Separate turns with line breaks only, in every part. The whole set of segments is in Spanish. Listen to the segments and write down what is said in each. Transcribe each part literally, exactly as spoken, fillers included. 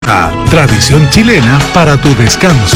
Tradición chilena para tu descanso.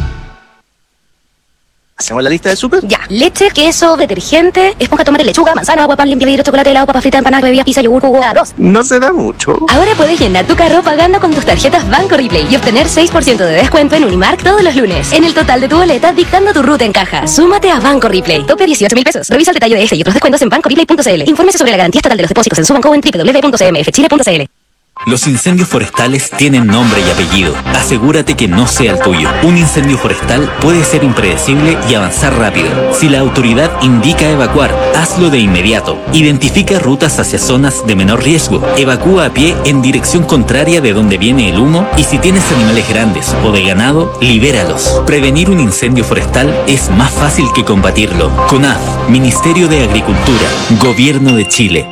¿Hacemos la lista del súper?
Ya. Leche, queso, detergente, esponja, tomate, lechuga, manzana, agua, pan, limpia, vidrio, chocolate, helado, papa frita, empanadas, bebidas, pizza, yogur, jugo, arroz.
No se da mucho.
Ahora puedes llenar tu carro pagando con tus tarjetas Banco Ripley y obtener seis por ciento de descuento en Unimark todos los lunes. En el total de tu boleta, dictando tu ruta en caja. Súmate a Banco Ripley. Tope dieciocho mil pesos. Revisa el detalle de este y otros descuentos en banco ripley punto c l. Infórmese sobre la garantía estatal de los depósitos en su banco o en doble u doble u doble u punto c m f chile punto c l.
Los incendios forestales tienen nombre y apellido. Asegúrate que no sea el tuyo. Un incendio forestal puede ser impredecible y avanzar rápido. Si la autoridad indica evacuar, hazlo de inmediato. Identifica rutas hacia zonas de menor riesgo. Evacúa a pie en dirección contraria de donde viene el humo y si tienes animales grandes o de ganado, libéralos. Prevenir un incendio forestal es más fácil que combatirlo. CONAF, Ministerio de Agricultura, Gobierno de Chile.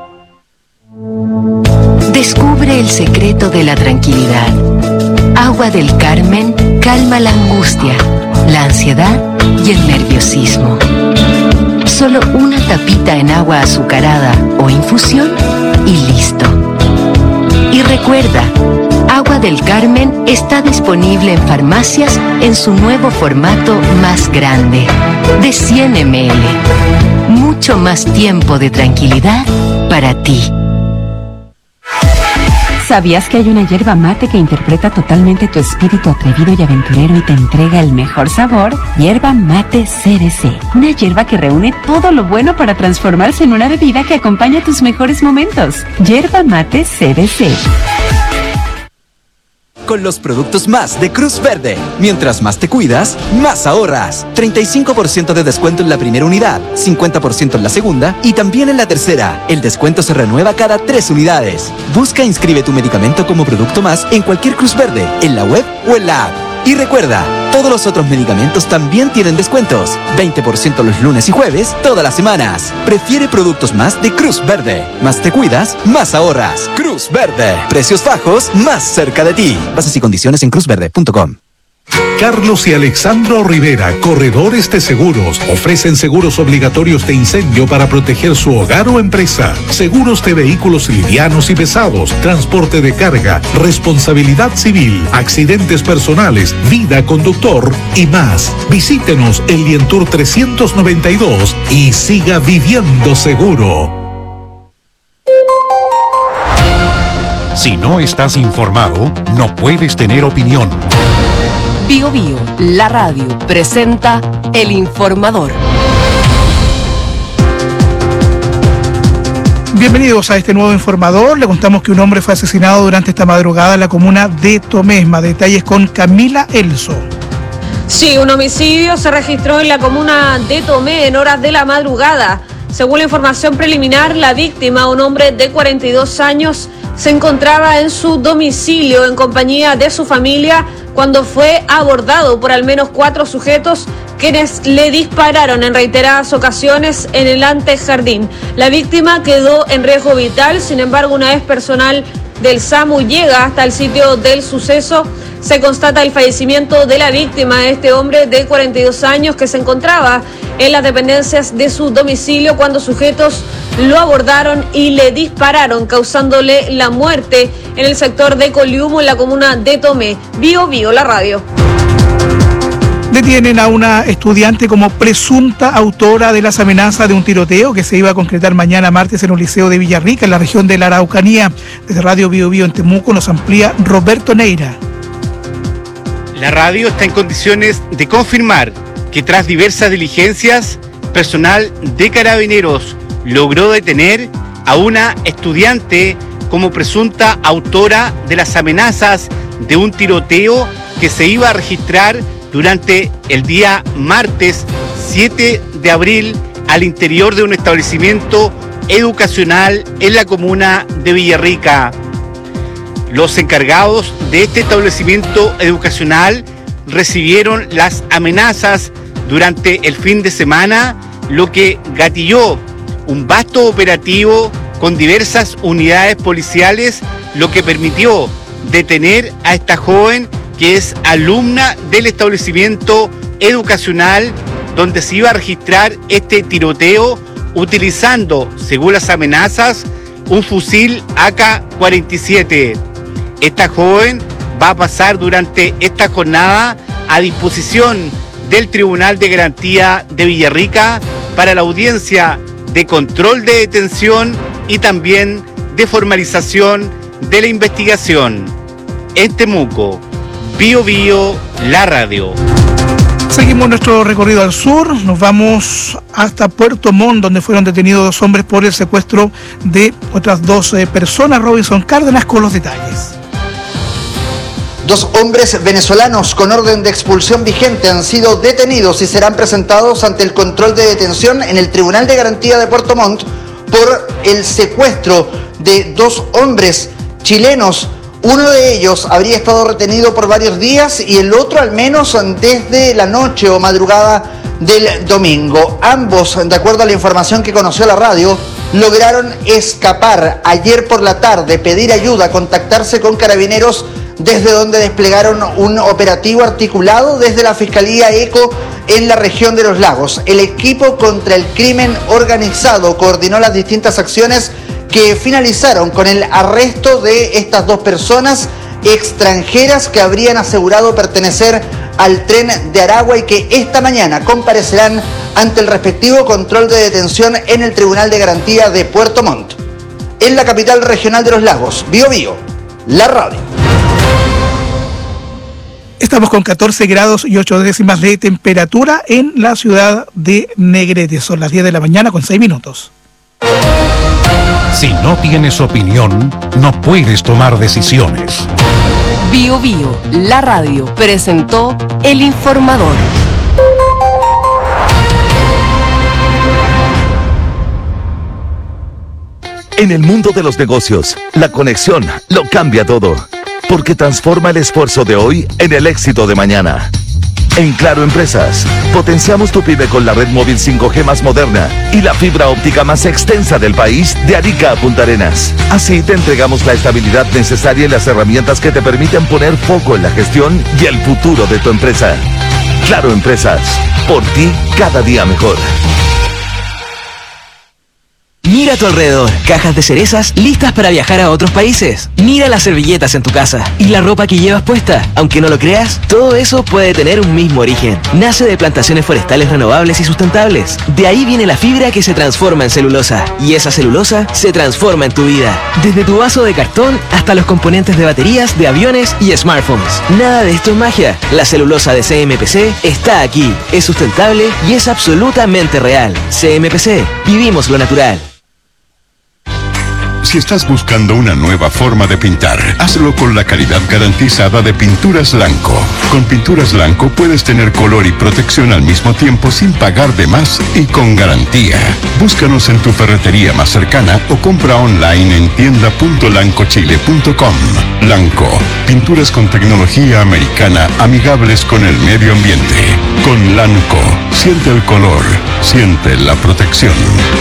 Descubre el secreto de la tranquilidad. Agua del Carmen calma la angustia, la ansiedad y el nerviosismo. Solo una tapita en agua azucarada o infusión y listo. Y recuerda, Agua del Carmen está disponible en farmacias en su nuevo formato más grande, de cien mililitros. Mucho más tiempo de tranquilidad para ti.
¿Sabías que hay una yerba mate que interpreta totalmente tu espíritu atrevido y aventurero y te entrega el mejor sabor? Yerba Mate C D C. Una yerba que reúne todo lo bueno para transformarse en una bebida que acompaña tus mejores momentos. Yerba Mate C D C.
Con los productos más de Cruz Verde. Mientras más te cuidas, más ahorras. treinta y cinco por ciento de descuento en la primera unidad, cincuenta por ciento en la segunda y también en la tercera. El descuento se renueva cada tres unidades. Busca e inscribe tu medicamento como producto más en cualquier Cruz Verde, en la web o en la app. Y recuerda, todos los otros medicamentos también tienen descuentos. veinte por ciento los lunes y jueves, todas las semanas. Prefiere productos más de Cruz Verde. Más te cuidas, más ahorras. Cruz Verde. Precios bajos, más cerca de ti. Bases y condiciones en cruz verde punto com.
Carlos y Alexandro Rivera, corredores de seguros, ofrecen seguros obligatorios de incendio para proteger su hogar o empresa, seguros de vehículos livianos y pesados, transporte de carga, responsabilidad civil, accidentes personales, vida conductor y más. Visítenos en Lientour trescientos noventa y dos y siga viviendo seguro. Si no estás informado, no puedes tener opinión.
Bio Bio, la radio, presenta El Informador.
Bienvenidos a este nuevo Informador. Le contamos que un hombre fue asesinado durante esta madrugada en la comuna de Tomesma. Detalles con Camila Elso.
Sí, un homicidio se registró en la comuna de Tomé en horas de la madrugada. Según la información preliminar, la víctima, un hombre de cuarenta y dos años, se encontraba en su domicilio en compañía de su familia cuando fue abordado por al menos cuatro sujetos quienes le dispararon en reiteradas ocasiones en el antejardín. La víctima quedó en riesgo vital, sin embargo, una vez personal del SAMU llega hasta el sitio del suceso, se constata el fallecimiento de la víctima, este hombre de cuarenta y dos años que se encontraba en las dependencias de su domicilio cuando sujetos lo abordaron y le dispararon, causándole la muerte en el sector de Coliumo, en la comuna de Tomé. Bio Bio, la radio.
Detienen a una estudiante como presunta autora de las amenazas de un tiroteo que se iba a concretar mañana martes en un liceo de Villarrica, en la región de la Araucanía. Desde Radio Bio Bio en Temuco nos amplía Roberto Neira.
La radio está en condiciones de confirmar que tras diversas diligencias, personal de Carabineros logró detener a una estudiante como presunta autora de las amenazas de un tiroteo que se iba a registrar durante el día martes siete de abril al interior de un establecimiento educacional en la comuna de Villarrica. Los encargados de este establecimiento educacional recibieron las amenazas durante el fin de semana, lo que gatilló un vasto operativo con diversas unidades policiales, lo que permitió detener a esta joven que es alumna del establecimiento educacional donde se iba a registrar este tiroteo utilizando, según las amenazas, un fusil A K cuarenta y siete. Esta joven va a pasar durante esta jornada a disposición del Tribunal de Garantía de Villarrica para la audiencia de control de detención y también de formalización de la investigación. En Temuco, Bio Bio, la radio.
Seguimos nuestro recorrido al sur, nos vamos hasta Puerto Montt, donde fueron detenidos dos hombres por el secuestro de otras dos eh, personas. Robinson Cárdenas con los detalles.
Dos hombres venezolanos con orden de expulsión vigente han sido detenidos y serán presentados ante el control de detención en el Tribunal de Garantía de Puerto Montt por el secuestro de dos hombres chilenos. Uno de ellos habría estado retenido por varios días y el otro al menos desde la noche o madrugada del domingo. Ambos, de acuerdo a la información que conoció la radio, lograron escapar ayer por la tarde, pedir ayuda, contactarse con Carabineros, desde donde desplegaron un operativo articulado desde la Fiscalía ECO en la región de Los Lagos. El equipo contra el crimen organizado coordinó las distintas acciones que finalizaron con el arresto de estas dos personas extranjeras que habrían asegurado pertenecer al tren de Aragua y que esta mañana comparecerán ante el respectivo control de detención en el Tribunal de Garantía de Puerto Montt. En la capital regional de Los Lagos, Bio Bio, la radio.
Estamos con catorce grados y ocho décimas de temperatura en la ciudad de Negrete. Son las diez de la mañana con seis minutos.
Si no tienes opinión, no puedes tomar decisiones.
Bio Bio, la radio, presentó El Informador.
En el mundo de los negocios, la conexión lo cambia todo, porque transforma el esfuerzo de hoy en el éxito de mañana. En Claro Empresas, potenciamos tu pyme con la red móvil cinco G más moderna y la fibra óptica más extensa del país de Arica a Punta Arenas. Así te entregamos la estabilidad necesaria y las herramientas que te permiten poner foco en la gestión y el futuro de tu empresa. Claro Empresas, por ti cada día mejor.
Mira a tu alrededor, cajas de cerezas listas para viajar a otros países. Mira las servilletas en tu casa y la ropa que llevas puesta. Aunque no lo creas, todo eso puede tener un mismo origen. Nace de plantaciones forestales renovables y sustentables. De ahí viene la fibra que se transforma en celulosa. Y esa celulosa se transforma en tu vida. Desde tu vaso de cartón hasta los componentes de baterías, de aviones y smartphones. Nada de esto es magia. La celulosa de C M P C está aquí. Es sustentable y es absolutamente real. C M P C, vivimos lo natural.
Si estás buscando una nueva forma de pintar, hazlo con la calidad garantizada de Pinturas Lanco. Con Pinturas Lanco puedes tener color y protección al mismo tiempo sin pagar de más y con garantía. Búscanos en tu ferretería más cercana o compra online en tienda punto lanco chile punto com. Lanco, pinturas con tecnología americana amigables con el medio ambiente. Con Lanco, siente el color, siente la protección.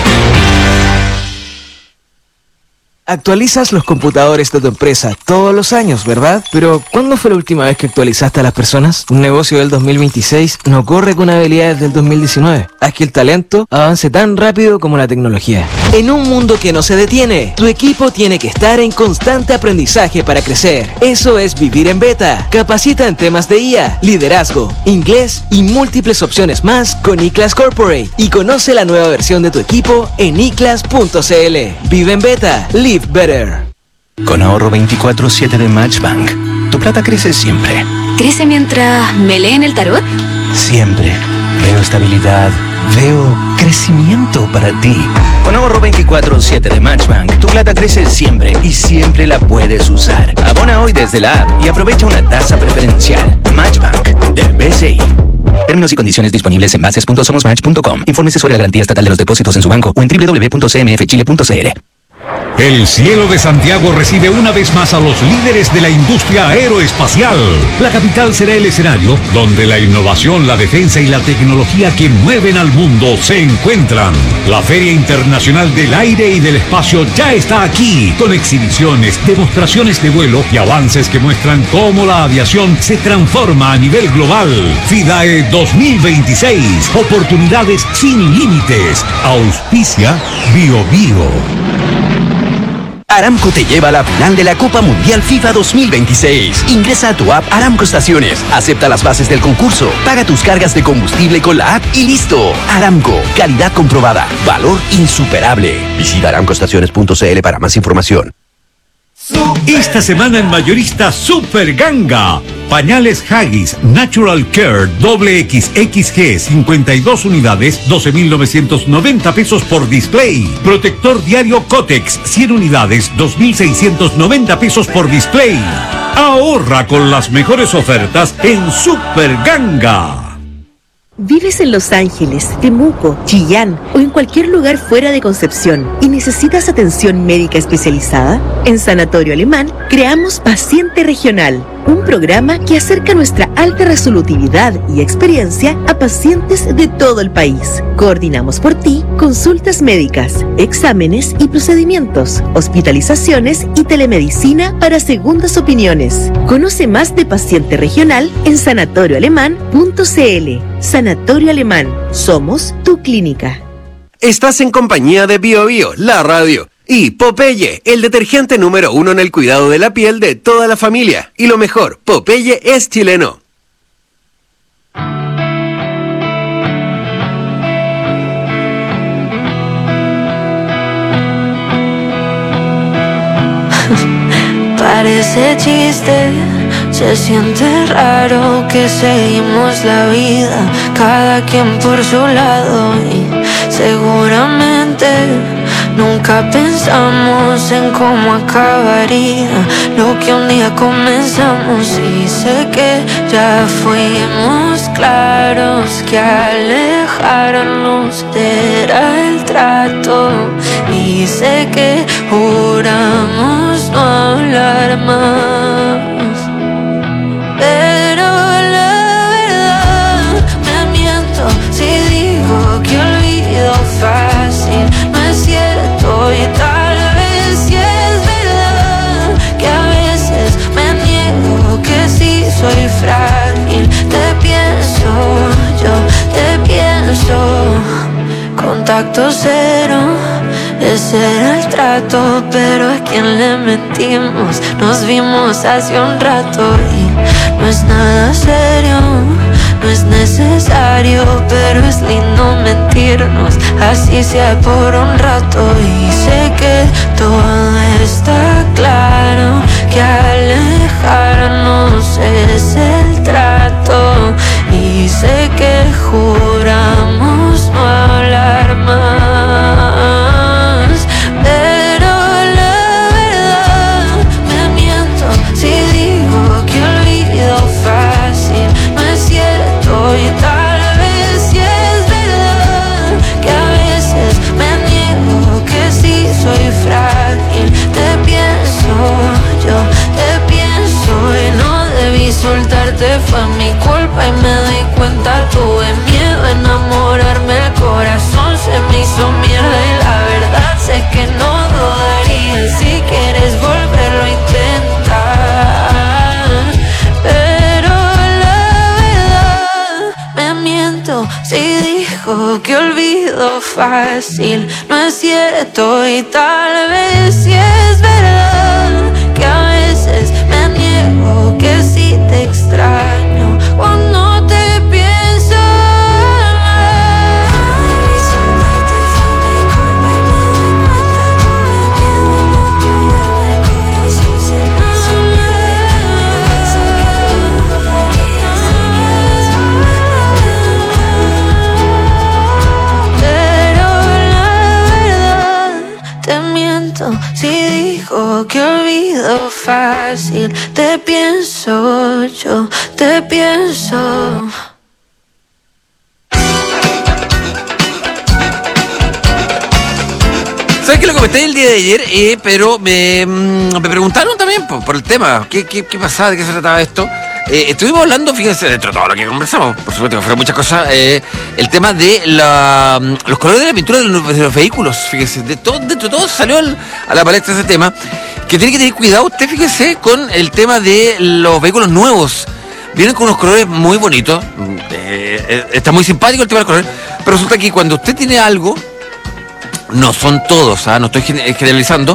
Actualizas los computadores de tu empresa todos los años, ¿verdad? Pero, ¿cuándo fue la última vez que actualizaste a las personas? Un negocio del dos mil veintiséis no corre con habilidades del dos mil diecinueve. Haz que el talento avance tan rápido como la tecnología. En un mundo que no se detiene, tu equipo tiene que estar en constante aprendizaje para crecer. Eso es vivir en beta. Capacita en temas de I A, liderazgo, inglés y múltiples opciones más con iClass Corporate. Y conoce la nueva versión de tu equipo en i class punto c l. Vive en beta. Live better.
Con ahorro veinticuatro siete de Matchbank, tu plata crece siempre.
¿Crece mientras me leen el tarot?
Siempre. Veo estabilidad, veo crecimiento para ti. Con ahorro veinticuatro siete de Matchbank, tu plata crece siempre y siempre la puedes usar. Abona hoy desde la app y aprovecha una tasa preferencial. Matchbank, del B C I. Términos y condiciones disponibles en bases punto somos match punto com. Infórmese sobre la garantía estatal de los depósitos en su banco o en doble u doble u doble u punto c m f chile punto c l.
El cielo de Santiago recibe una vez más a los líderes de la industria aeroespacial. La capital será el escenario donde la innovación, la defensa y la tecnología que mueven al mundo se encuentran. La Feria Internacional del Aire y del Espacio ya está aquí, con exhibiciones, demostraciones de vuelo y avances que muestran cómo la aviación se transforma a nivel global. FIDAE dos mil veintiséis, oportunidades sin límites. Auspicia Bio Bio.
Aramco te lleva a la final de la Copa Mundial FIFA dos mil veintiséis. Ingresa a tu app Aramco Estaciones, acepta las bases del concurso, paga tus cargas de combustible con la app y listo. Aramco, calidad comprobada, valor insuperable. Visita aramco estaciones punto c l para más información.
Esta semana en Mayorista Super Ganga. Pañales Haggis Natural Care doble X X G cincuenta y dos unidades, doce mil novecientos noventa pesos por display. Protector diario Cotex cien unidades, dos mil seiscientos noventa pesos por display. Ahorra con las mejores ofertas en Super Ganga.
¿Vives en Los Ángeles, Temuco, Chillán o en cualquier lugar fuera de Concepción y necesitas atención médica especializada? En Sanatorio Alemán creamos Paciente Regional, un programa que acerca nuestra alta resolutividad y experiencia a pacientes de todo el país. Coordinamos por ti consultas médicas, exámenes y procedimientos, hospitalizaciones y telemedicina para segundas opiniones. Conoce más de Paciente Regional en sanatorio alemán punto c l. Sanatorio Alemán, somos tu clínica.
Estás en compañía de Bio Bio, la radio, y Popeye, el detergente número uno en el cuidado de la piel de toda la familia. Y lo mejor, Popeye es chileno.
Parece chiste, se siente raro que seguimos la vida, cada quien por su lado, y seguramente nunca pensamos en cómo acabaría lo que un día comenzamos. Y sé que ya fuimos claros que alejarnos era el trato, y sé que juramos no hablar más, pero la verdad me miento si digo que olvido fácil. No es cierto y tal vez sí es verdad que a veces me niego, que sí soy frágil. Te pienso, yo te pienso. Contacto cero, ese era el trato, pero a quien le mentimos. Nos vimos hace un rato y no es nada serio, no es necesario, pero es lindo mentirnos, así sea por un rato. Y sé que todo está claro, que alejarnos es el trato, y sé que juramos no hablar más, pero la verdad me miento si digo que olvido fácil. No es cierto y tal vez sí es verdad que a veces me niego, que sí soy frágil. Te pienso, yo te pienso, y no debí soltarte, fue mi culpa y me di cuenta. Tuve miedo a enamorarme, el corazón se me hizo mierda y la verdad sé que no dudaría. Si quieres volverlo a intentar, pero la verdad me miento si digo que olvido fácil. No es cierto y tal vez sí es verdad que a veces me niego, que sí te extraño cuando te pienso. Si digo que olvido fácil, te pienso, yo te pienso.
¿Sabes que lo comenté el día de ayer? Eh, pero me, me preguntaron también por, por el tema. ¿Qué, qué, ¿Qué pasaba? ¿De qué se trataba esto? Eh, estuvimos hablando, fíjense, dentro de todo lo que conversamos, por supuesto que fueron muchas cosas, eh, el tema de la, los colores de la pintura de los, de los vehículos, fíjense, de todo, dentro de todo salió el, a la palestra ese tema, que tiene que tener cuidado usted, fíjese, con el tema de los vehículos nuevos. Vienen con unos colores muy bonitos, eh, eh, está muy simpático el tema del color, pero resulta que cuando usted tiene algo, no son todos, ¿ah? No estoy generalizando,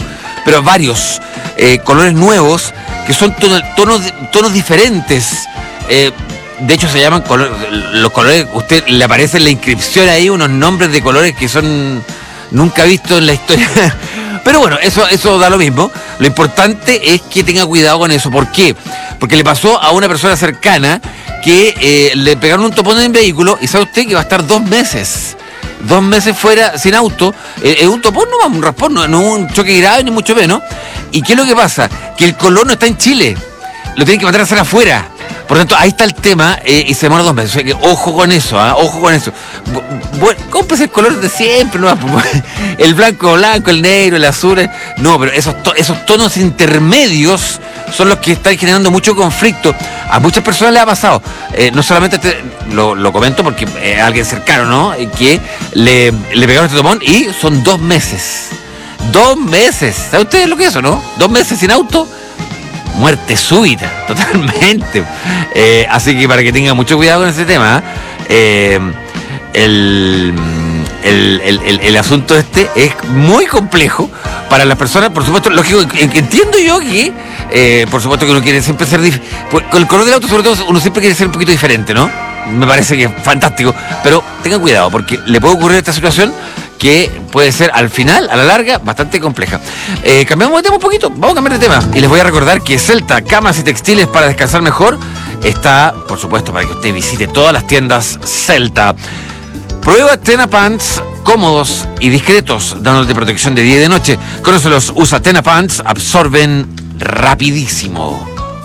pero varios eh, colores nuevos que son tonos, tonos, tonos diferentes. Eh, de hecho se llaman color, los colores, usted le aparece en la inscripción ahí unos nombres de colores que son nunca vistos en la historia. Pero bueno, eso, eso da lo mismo. Lo importante es que tenga cuidado con eso. ¿Por qué? Porque le pasó a una persona cercana que eh, le pegaron un topón en el vehículo y sabe usted que va a estar dos meses. Dos meses fuera sin auto. Es eh, un topón, no un raspón, no, no un choque grave ni mucho menos. ¿Y qué es lo que pasa? Que el color no está en Chile. Lo tienen que mandar a hacer afuera. Por lo tanto, ahí está el tema eh, y se demora dos meses. O sea que ojo con eso, ¿eh? Ojo con eso. Bueno, cómprese el color de siempre, ¿no? El blanco, blanco, el negro, el azul. No, pero esos, to- esos tonos intermedios son los que están generando mucho conflicto. A muchas personas les ha pasado. Eh, no solamente te, lo, lo comento porque es eh, alguien cercano, ¿no? Eh, que le, le pegaron este topón y son dos meses. Dos meses. ¿Sabe usted lo que es eso, no? Dos meses sin auto. Muerte súbita, totalmente. Eh, así que para que tengan mucho cuidado con ese tema, eh, el, el, el, el, el asunto este es muy complejo para las personas. Por supuesto, lógico, entiendo yo que, eh, por supuesto que uno quiere siempre ser dif- con el color del auto, sobre todo, uno siempre quiere ser un poquito diferente, ¿no? Me parece que es fantástico, pero tengan cuidado porque le puede ocurrir esta situación que puede ser al final, a la larga, bastante compleja. Eh, cambiamos de tema un poquito, vamos a cambiar de tema. Y les voy a recordar que Celta, camas y textiles para descansar mejor, está, por supuesto, para que usted visite todas las tiendas Celta. Prueba Tena Pants, cómodos y discretos, dándote protección de día y de noche. Conócelos, usa Tena Pants, absorben rapidísimo.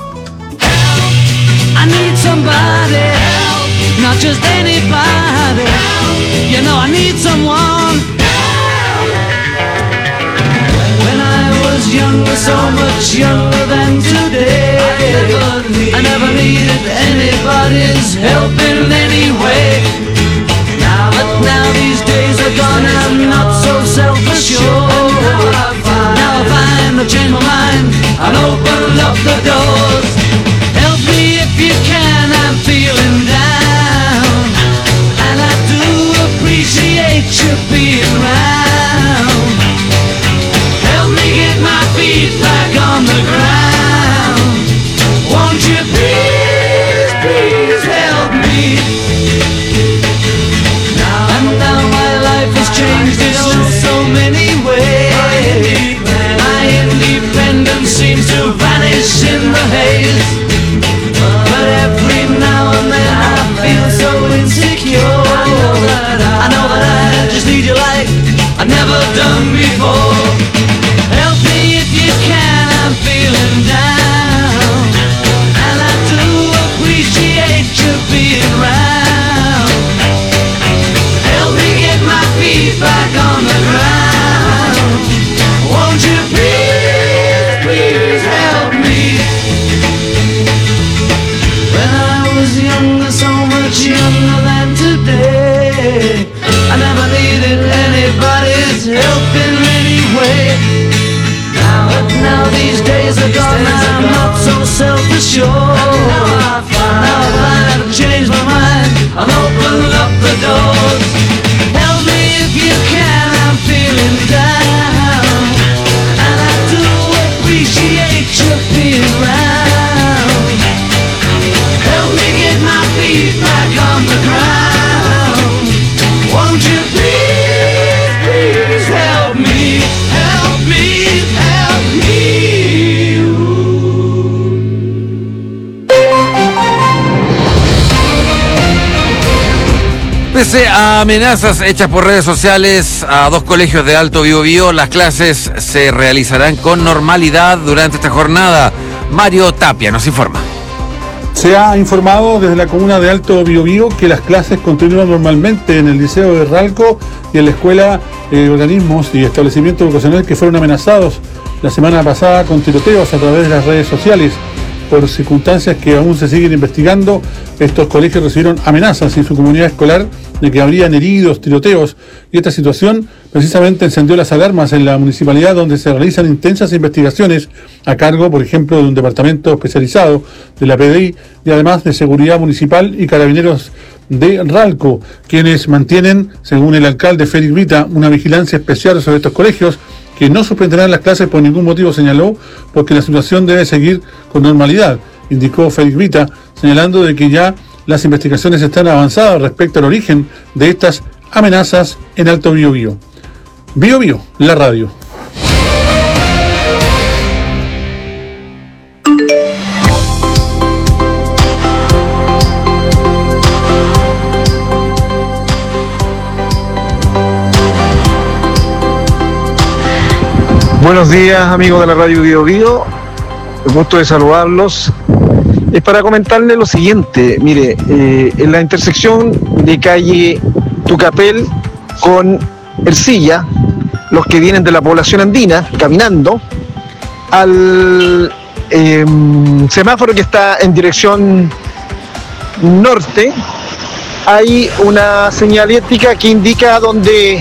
I need somebody help, not just anybody help. You know I need someone help. When I was younger, so much younger than today, I never, need, I never needed anybody's help in any way. Now, but now these days are gone and I'm not so self-assured. Now I find, now I find I've changed my mind and opened up the doors. Help me if you can, I'm feeling down, and I do appreciate you being around. Help me get my feet back on the ground. Won't you please, please help me? Now, and now my life has changed in oh so many ways. My independence seems to vanish in the haze. But every now and then I feel so insecure. I know that I, I know that I just need you like I've never done before. Help me if you can, I'm feeling down, and I do appreciate you being around. Help me get my feet back on the ground. Won't you please, please help me? When I was younger, so much younger than today, I never needed anybody's help in any way. Now, but now these days are gone, and I'm not so self-assured. Now I find I've changed my mind, I've opened up the doors. Help me if you can, I'm feeling down, and I do appreciate you being around. Help me get my feet back on the ground. Won't you please, please help me, help me, help me.
Pese a amenazas hechas por redes sociales a dos colegios de Alto Biobío, las clases se realizarán con normalidad durante esta jornada. Mario Tapia nos informa.
Se ha informado desde la comuna de Alto Biobío que las clases continúan normalmente en el Liceo de Ralco y en la escuela de organismos y establecimientos vocacionales que fueron amenazados la semana pasada con tiroteos a través de las redes sociales. Por circunstancias que aún se siguen investigando, estos colegios recibieron amenazas en su comunidad escolar de que habrían heridos, tiroteos, y esta situación precisamente encendió las alarmas en la municipalidad, donde se realizan intensas investigaciones a cargo, por ejemplo, de un departamento especializado de la P D I y además de Seguridad Municipal y Carabineros de Ralco, quienes mantienen, según el alcalde Félix Vita, una vigilancia especial sobre estos colegios que no suspenderán las clases por ningún motivo, señaló, porque la situación debe seguir con normalidad, indicó Félix Vita, señalando de que ya las investigaciones están avanzadas respecto al origen de estas amenazas en Alto Biobío. Biobío, la radio.
Buenos días, amigos de la radio Bio Bio, el gusto de saludarlos. Es para comentarles lo siguiente, mire, eh, en la intersección de calle Tucapel con Ercilla, los que vienen de la población andina, caminando, al eh, semáforo que está en dirección norte, hay una señalética que indica donde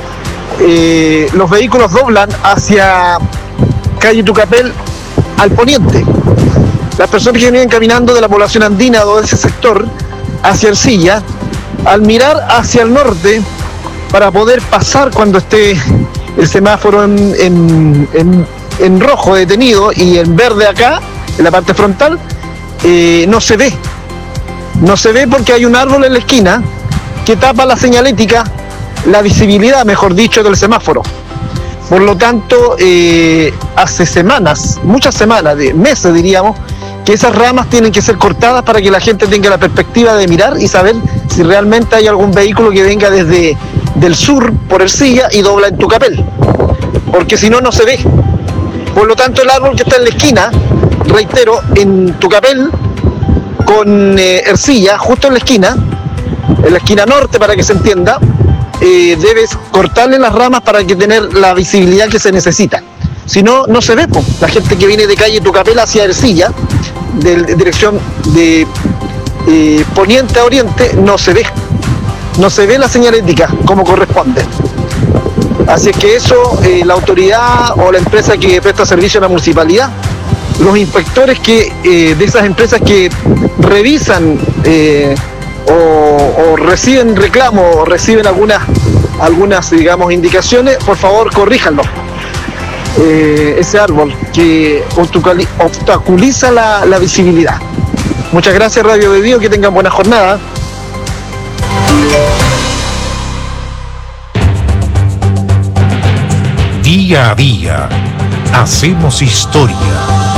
Eh, los vehículos doblan hacia calle Tucapel al poniente. Las personas que vienen caminando de la población andina o de ese sector hacia Ercilla, al mirar hacia el norte para poder pasar cuando esté el semáforo en, en, en, en rojo detenido y en verde acá, en la parte frontal, eh, no se ve. No se ve porque hay un árbol en la esquina que tapa la señalética, la visibilidad, mejor dicho, del semáforo. Por lo tanto, eh, hace semanas, muchas semanas, de meses diríamos, que esas ramas tienen que ser cortadas para que la gente tenga la perspectiva de mirar y saber si realmente hay algún vehículo que venga desde del sur por Ercilla y dobla en Tucapel, porque si no, no se ve. Por lo tanto, el árbol que está en la esquina, reitero, en Tucapel con eh, Ercilla, justo en la esquina, en la esquina norte para que se entienda, Eh, debes cortarle las ramas para que tener la visibilidad que se necesita. Si no, no se ve, po. La gente que viene de calle Tucapel hacia Ercilla, de, de dirección de eh, poniente a oriente, no se ve. No se ve la señalética como corresponde. Así es que eso, eh, la autoridad o la empresa que presta servicio a la municipalidad, los inspectores que eh, de esas empresas que revisan eh, O, o reciben reclamos o reciben algunas, algunas digamos, indicaciones, por favor corríjanlo. Eh, ese árbol que obstaculiza la, la visibilidad. Muchas gracias, Radio de Bio, que tengan buena jornada.
Día a día, hacemos historia.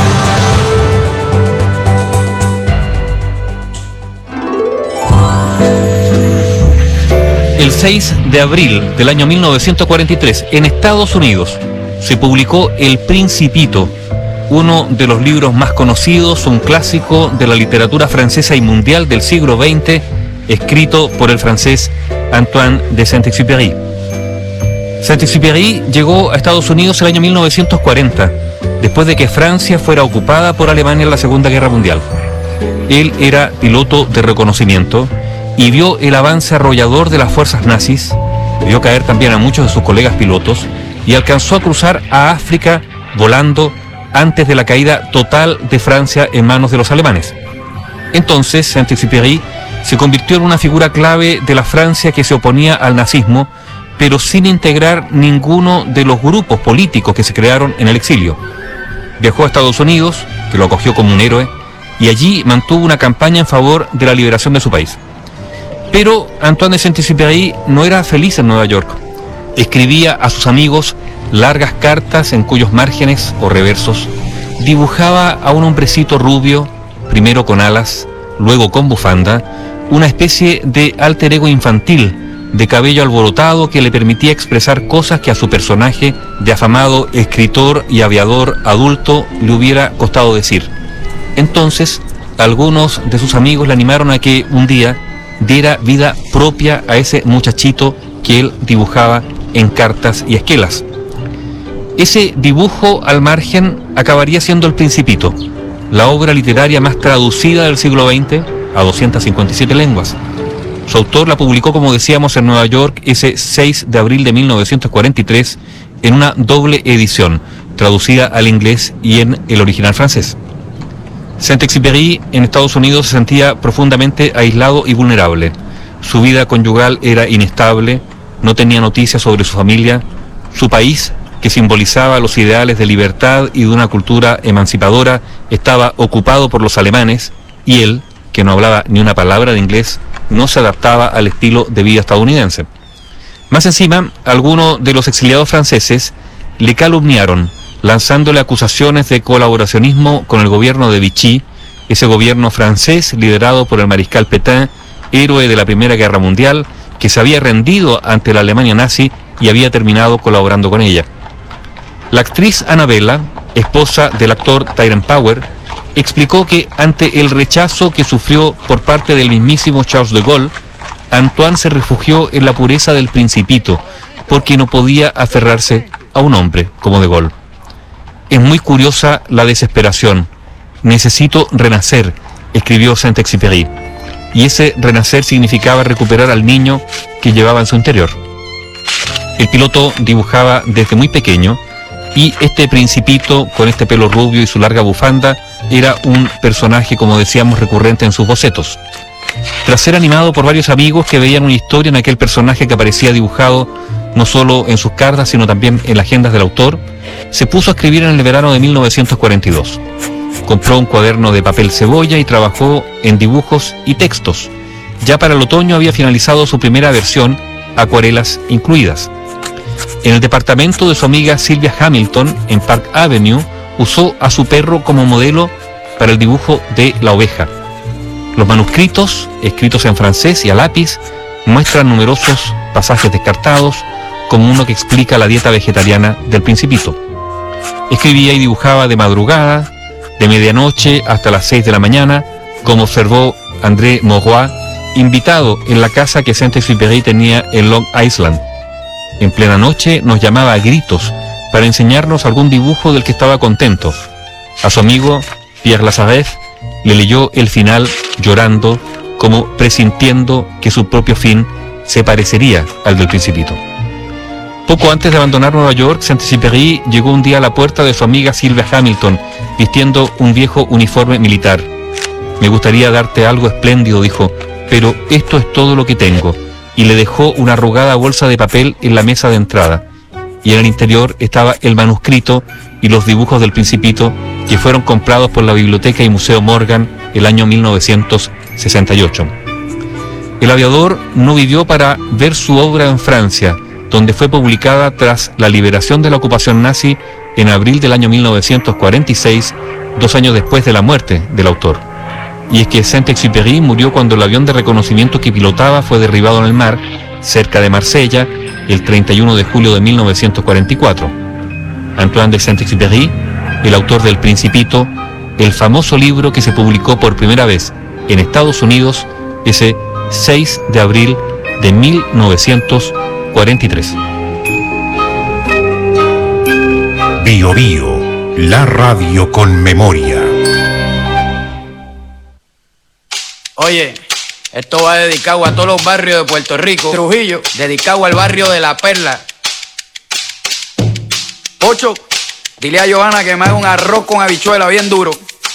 El seis de abril del año mil novecientos cuarenta y tres, en Estados Unidos, se publicó El Principito, uno de los libros más conocidos, un clásico de la literatura francesa y mundial del siglo veinte, escrito por el francés Antoine de Saint-Exupéry. Saint-Exupéry llegó a Estados Unidos el año mil novecientos cuarenta, después de que Francia fuera ocupada por Alemania en la Segunda Guerra Mundial. Él era piloto de reconocimiento y vio el avance arrollador de las fuerzas nazis, vio caer también a muchos de sus colegas pilotos y alcanzó a cruzar a África volando antes de la caída total de Francia en manos de los alemanes. Entonces, Saint-Exupéry se convirtió en una figura clave de la Francia que se oponía al nazismo, pero sin integrar ninguno de los grupos políticos que se crearon en el exilio. Viajó a Estados Unidos, que lo acogió como un héroe, y allí mantuvo una campaña en favor de la liberación de su país. Pero Antoine de Saint-Exupéry no era feliz en Nueva York. Escribía a sus amigos largas cartas en cuyos márgenes o reversos dibujaba a un hombrecito rubio, primero con alas, luego con bufanda, una especie de alter ego infantil, de cabello alborotado que le permitía expresar cosas que a su personaje de afamado escritor y aviador adulto le hubiera costado decir. Entonces, algunos de sus amigos le animaron a que un día diera vida propia a ese muchachito que él dibujaba en cartas y esquelas. Ese dibujo al margen acabaría siendo El Principito, la obra literaria más traducida del siglo veinte a doscientas cincuenta y siete lenguas. Su autor la publicó, como decíamos, en Nueva York ese seis de abril de mil novecientos cuarenta y tres en una doble edición, traducida al inglés y en el original francés. Saint-Exupéry en Estados Unidos se sentía profundamente aislado y vulnerable. Su vida conyugal era inestable, no tenía noticias sobre su familia, su país que simbolizaba los ideales de libertad y de una cultura emancipadora, estaba ocupado por los alemanes, y él, que no hablaba ni una palabra de inglés, no se adaptaba al estilo de vida estadounidense. Más encima, algunos de los exiliados franceses le calumniaron, lanzándole acusaciones de colaboracionismo con el gobierno de Vichy, ese gobierno francés liderado por el mariscal Pétain, héroe de la Primera Guerra Mundial, que se había rendido ante la Alemania nazi y había terminado colaborando con ella. La actriz Annabella, esposa del actor Tyrone Power, explicó que ante el rechazo que sufrió por parte del mismísimo Charles de Gaulle, Antoine se refugió en la pureza del Principito, porque no podía aferrarse a un hombre como de Gaulle. Es muy curiosa la desesperación. Necesito renacer, escribió Saint-Exupéry, y ese renacer significaba recuperar al niño que llevaba en su interior. El piloto dibujaba desde muy pequeño, y este Principito, con este pelo rubio y su larga bufanda, era un personaje, como decíamos, recurrente en sus bocetos. Tras ser animado por varios amigos que veían una historia en aquel personaje que aparecía dibujado no solo en sus cartas, sino también en las agendas del autor, se puso a escribir en el verano de mil novecientos cuarenta y dos. Compró un cuaderno de papel cebolla y trabajó en dibujos y textos. Ya para el otoño había finalizado su primera versión, acuarelas incluidas. En el departamento de su amiga Sylvia Hamilton, en Park Avenue, usó a su perro como modelo para el dibujo de la oveja. Los manuscritos, escritos en francés y a lápiz, muestran numerosos pasajes descartados, como uno que explica la dieta vegetariana del Principito. Escribía y dibujaba de madrugada, de medianoche hasta las seis de la mañana, como observó André Mauroy, invitado en la casa que Saint-Exupéry tenía en Long Island. En plena noche nos llamaba a gritos para enseñarnos algún dibujo del que estaba contento. A su amigo Pierre Lazareff le leyó el final llorando, como presintiendo que su propio fin se parecería al del Principito. Poco antes de abandonar Nueva York, Saint-Exupéry llegó un día a la puerta de su amiga Sylvia Hamilton, vistiendo un viejo uniforme militar. Me gustaría darte algo espléndido, dijo, pero esto es todo lo que tengo. Y le dejó una arrugada bolsa de papel en la mesa de entrada. Y en el interior estaba el manuscrito y los dibujos del Principito, que fueron comprados por la Biblioteca y Museo Morgan el año mil novecientos sesenta y ocho. El aviador no vivió para ver su obra en Francia, donde fue publicada tras la liberación de la ocupación nazi en abril del año mil novecientos cuarenta y seis, dos años después de la muerte del autor. Y es que Saint-Exupéry murió cuando el avión de reconocimiento que pilotaba fue derribado en el mar, cerca de Marsella, el treinta y uno de julio de mil novecientos cuarenta y cuatro. Antoine de Saint-Exupéry, el autor del Principito, el famoso libro que se publicó por primera vez en Estados Unidos ese seis de abril de mil novecientos cuarenta y tres.
Bio Bio, la radio con memoria.
Oye, esto va dedicado a todos los barrios de Puerto Rico. Trujillo, dedicado al barrio de La Perla. Ocho, dile a Johanna que me haga un arroz con habichuela bien duro.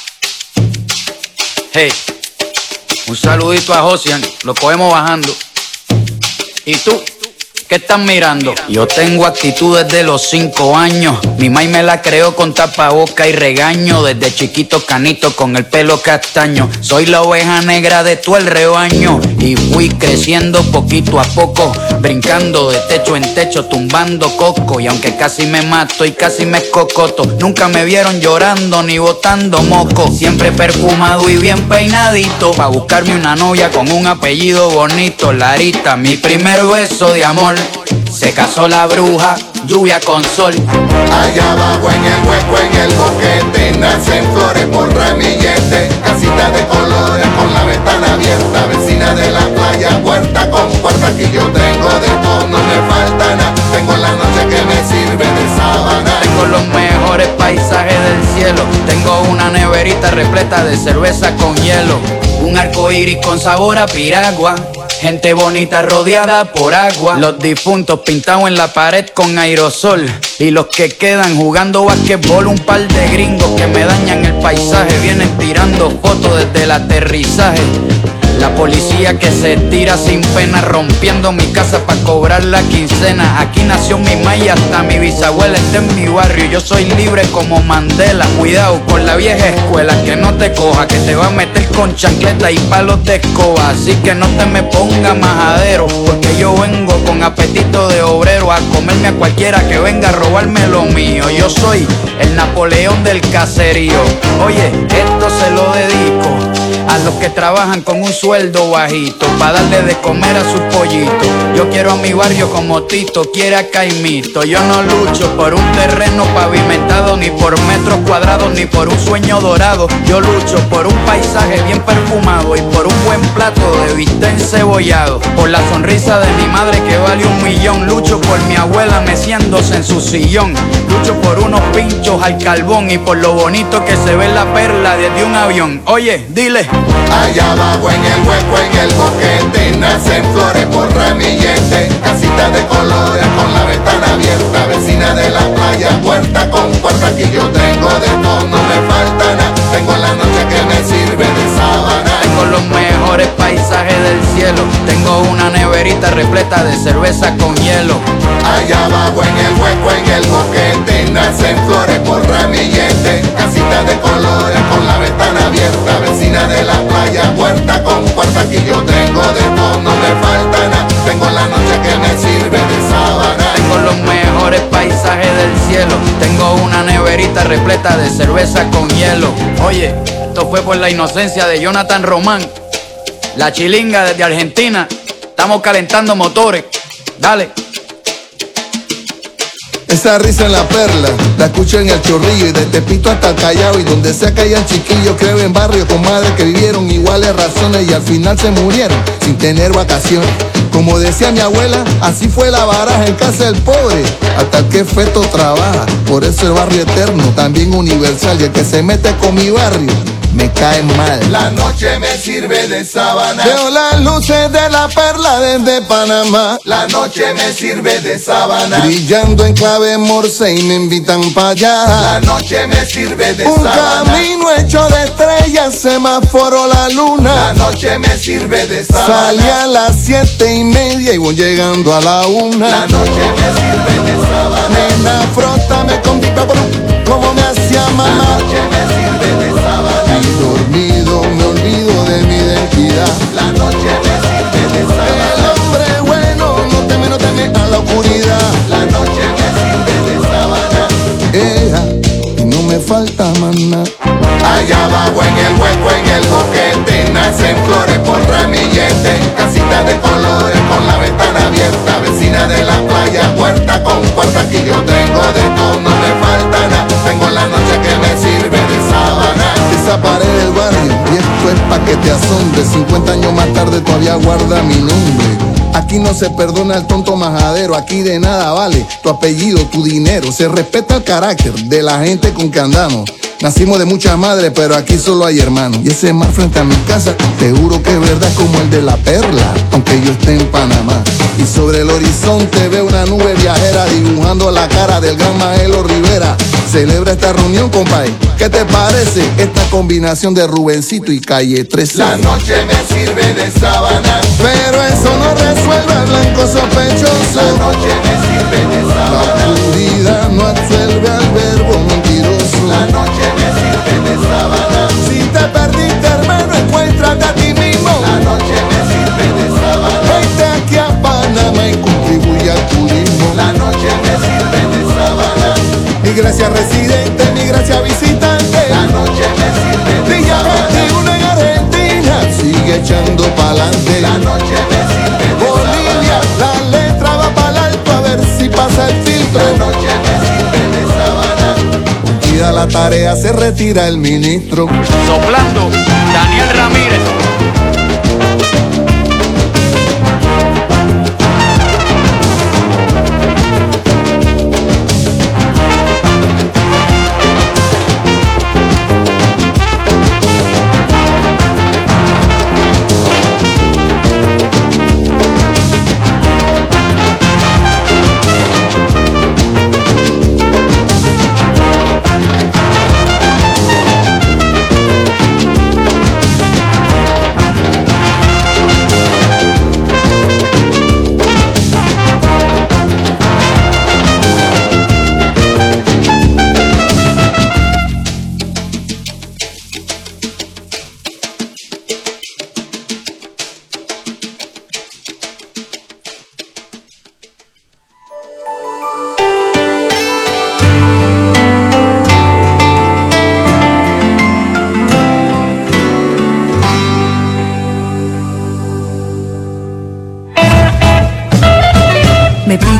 Hey, un saludito a Josian, lo cogemos bajando. ¿Y tú? ¿Qué estás mirando? Yo tengo actitud desde los cinco años. Mi maíz me la creó con tapaboca y regaño. Desde chiquito canito con el pelo castaño. Soy la oveja negra de todo el rebaño. Y fui creciendo poquito a poco, brincando de techo en techo, tumbando coco. Y aunque casi me mato y casi me escocoto, nunca me vieron llorando ni botando moco. Siempre perfumado y bien peinadito, pa' buscarme una novia con un apellido bonito. Larita, mi primer beso de amor. Se casó la bruja, lluvia con sol.
Allá abajo en el hueco, en el boquete, nacen flores por ramillete. Casita de colores con la ventana abierta, vecina de la playa, puerta con puerta. Aquí yo tengo de todo, no me falta nada. Tengo la noche que me sirve de sábana.
Tengo los mejores paisajes del cielo. Tengo una neverita repleta de cerveza con hielo. Un arco iris con sabor a piragua. Gente bonita rodeada por agua. Los difuntos pintados en la pared con aerosol. Y los que quedan jugando basquetbol. Un par de gringos que me dañan el paisaje. Vienen tirando fotos desde el aterrizaje. La policía que se tira sin pena, rompiendo mi casa pa' cobrar la quincena. Aquí nació mi maíz y hasta mi bisabuela está en mi barrio. Yo soy libre como Mandela. Cuidado con la vieja escuela, que no te coja, que te va a meter con chancleta y palos de escoba. Así que no te me ponga majadero, porque yo vengo con apetito de obrero a comerme a cualquiera que venga a robarme lo mío. Yo soy el Napoleón del caserío. Oye, esto se lo dedico a los que trabajan con un sueldo bajito, pa' darle de comer a sus pollitos. Yo quiero a mi barrio como Tito quiere a Caimito. Yo no lucho por un terreno pavimentado, ni por metros cuadrados, ni por un sueño dorado. Yo lucho por un paisaje bien perfumado y por un buen plato de bistec encebollado. Por la sonrisa de mi madre que vale un millón. Lucho por mi abuela meciéndose en su sillón. Lucho por unos pinchos al carbón y por lo bonito que se ve la perla desde un avión. Oye, dile.
Allá abajo en el hueco, en el boquete, nacen flores por ramillete, casitas de colores con la ventana abierta, vecina de la playa, puerta con puerta. Aquí yo tengo de todo, no me falta nada. Tengo la noche que me sirve de sábana.
Tengo los mejores paisajes del cielo. Tengo una neverita repleta de cerveza con hielo.
Allá abajo en el hueco, en el boquete, nacen flores por ramillete, casitas de colores con la ventana abierta, vecina de la playa, puerta con puerta. Aquí yo tengo de todo, no me falta nada. Tengo la noche que me sirve de sábana.
Tengo los mejores paisajes del cielo. Tengo una neverita repleta de cerveza con hielo. Oye, esto fue por la inocencia de Jonathan Román. La chilinga desde Argentina. Estamos calentando motores. Dale.
Esa risa en la perla, la escucho en el Chorrillo y de Tepito hasta el Callao. Y donde sea que hayan chiquillos, creo en barrio con madres que vivieron iguales razones y al final se murieron sin tener vacaciones. Como decía mi abuela, así fue la baraja en casa del pobre, hasta el que feto trabaja. Por eso el barrio eterno, también universal, y el que se mete con mi barrio me cae mal.
La noche me sirve de sábana.
Veo las luces de la perla desde Panamá.
La noche me sirve de sábana.
Brillando en clave morse y me invitan para allá.
La noche me sirve de
Un
sábana.
Un camino hecho de estrellas, semáforo la luna.
La noche me sirve de sábana.
Salí a las siete y media y voy llegando a la una.
La noche me sirve de sábana.
Nena, frótame con pipa como me hacía mamá.
La noche me sirve de sábana.
Y dormido me olvido de mi identidad.
La noche me sirve de sábana.
El hombre bueno no teme, no teme a la oscuridad.
La noche me sirve de sábana.
Ea, y no me falta más nada.
Allá abajo en el hueco, en el boquete, nacen flores por ramillete, casitas de colores con la ventana abierta, vecina de la playa, puerta con puerta. Aquí yo tengo de todo, no me falta nada. Tengo la noche que me sirve de sábana.
Esa pared del barrio, y esto es pa' que te asombre. cincuenta años más tarde todavía guarda mi nombre. Aquí no se perdona al tonto majadero, aquí de nada vale tu apellido, tu dinero. Se respeta el carácter de la gente con que andamos. Nacimos de muchas madres, pero aquí solo hay hermanos. Y ese mar frente a mi casa, te juro que es verdad como el de la perla, aunque yo esté en Panamá. Y sobre el horizonte veo una nube viajera dibujando la cara del gran Maelo Rivera. Celebra esta reunión, compadre. ¿Qué te parece esta combinación de Rubencito y Calle trece?
La noche me sirve de sábana.
Pero eso no resuelve al blanco sospechoso.
La noche me sirve de sábana.
La puridad no absuelve al verbo mentiroso.
La noche me sirve de sábana.
Si te perdiste, hermano, encuéntrate a ti mismo.
La noche me sirve de sábana.
Vente aquí a Panamá y contribuye al turismo.
La noche me sirve de sábana.
Mi gracia residente, mi gracia visitante.
La noche me sirve de
Villa
sábana.
veintiuno en Argentina, sigue echando pa'lante.
La noche me sirve de
Bolivia,
sábana.
la letra va para alto a ver si pasa el filtro.
La noche me sirve de sábana.
Cumplida la tarea, se retira el ministro.
Soplando, Daniel Ramírez.